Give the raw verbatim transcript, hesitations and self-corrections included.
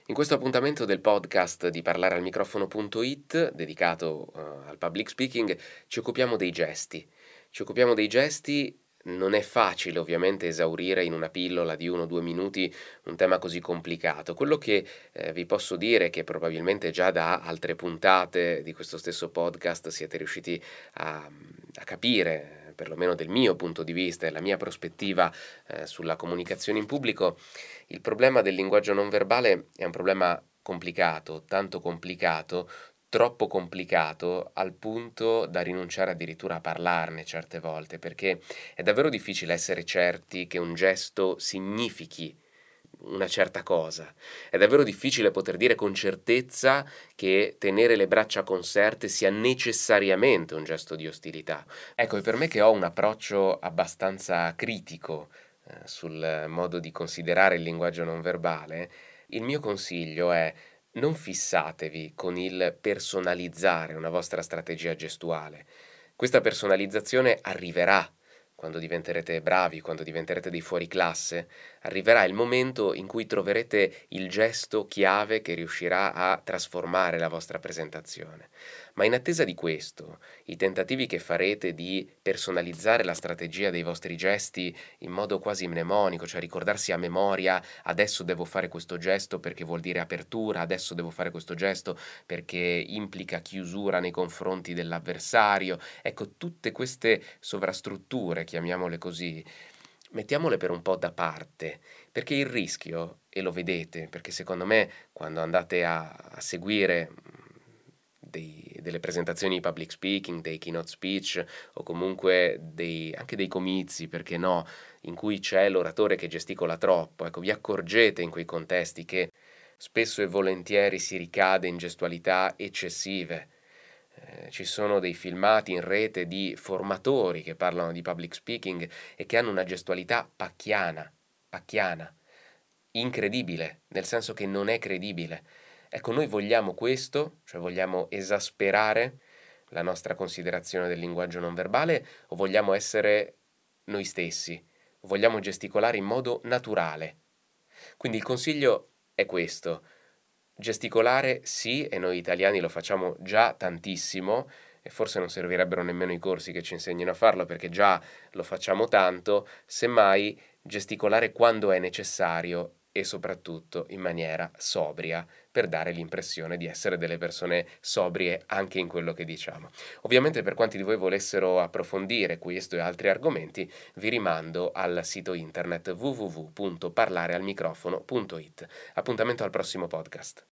In questo appuntamento del podcast di parlare al microfono punto it, dedicato uh, al public speaking, ci occupiamo dei gesti. Ci occupiamo dei gesti, non è facile ovviamente esaurire in una pillola di uno o due minuti un tema così complicato. Quello che eh, vi posso dire è che probabilmente già da altre puntate di questo stesso podcast siete riusciti a, a capire, perlomeno del mio punto di vista e la mia prospettiva eh, sulla comunicazione in pubblico. Il problema del linguaggio non verbale è un problema complicato, tanto complicato, troppo complicato al punto da rinunciare addirittura a parlarne certe volte, perché è davvero difficile essere certi che un gesto significhi una certa cosa. È davvero difficile poter dire con certezza che tenere le braccia conserte sia necessariamente un gesto di ostilità. Ecco, e per me che ho un approccio abbastanza critico eh, sul modo di considerare il linguaggio non verbale, il mio consiglio è: non fissatevi con il personalizzare una vostra strategia gestuale. Questa personalizzazione arriverà quando diventerete bravi, quando diventerete dei fuoriclasse. Arriverà il momento in cui troverete il gesto chiave che riuscirà a trasformare la vostra presentazione. Ma in attesa di questo, i tentativi che farete di personalizzare la strategia dei vostri gesti in modo quasi mnemonico, cioè ricordarsi a memoria: adesso devo fare questo gesto perché vuol dire apertura, adesso devo fare questo gesto perché implica chiusura nei confronti dell'avversario. Ecco, tutte queste sovrastrutture, chiamiamole così, mettiamole per un po' da parte, perché il rischio, e lo vedete, perché secondo me quando andate a, a seguire dei, delle presentazioni di public speaking, dei keynote speech o comunque dei, anche dei comizi, perché no, in cui c'è l'oratore che gesticola troppo, ecco, vi accorgete in quei contesti che spesso e volentieri si ricade in gestualità eccessive. Eh, ci sono dei filmati in rete di formatori che parlano di public speaking e che hanno una gestualità pacchiana, pacchiana, incredibile, nel senso che non è credibile. Ecco, noi vogliamo questo, cioè vogliamo esasperare la nostra considerazione del linguaggio non verbale, o vogliamo essere noi stessi, vogliamo gesticolare in modo naturale. Quindi il consiglio è questo: gesticolare sì, e noi italiani lo facciamo già tantissimo, e forse non servirebbero nemmeno i corsi che ci insegnino a farlo, perché già lo facciamo tanto. Semmai gesticolare quando è necessario e soprattutto in maniera sobria, per dare l'impressione di essere delle persone sobrie anche in quello che diciamo. Ovviamente, per quanti di voi volessero approfondire questo e altri argomenti, vi rimando al sito internet w w w punto parlare al microfono punto it. Appuntamento al prossimo podcast.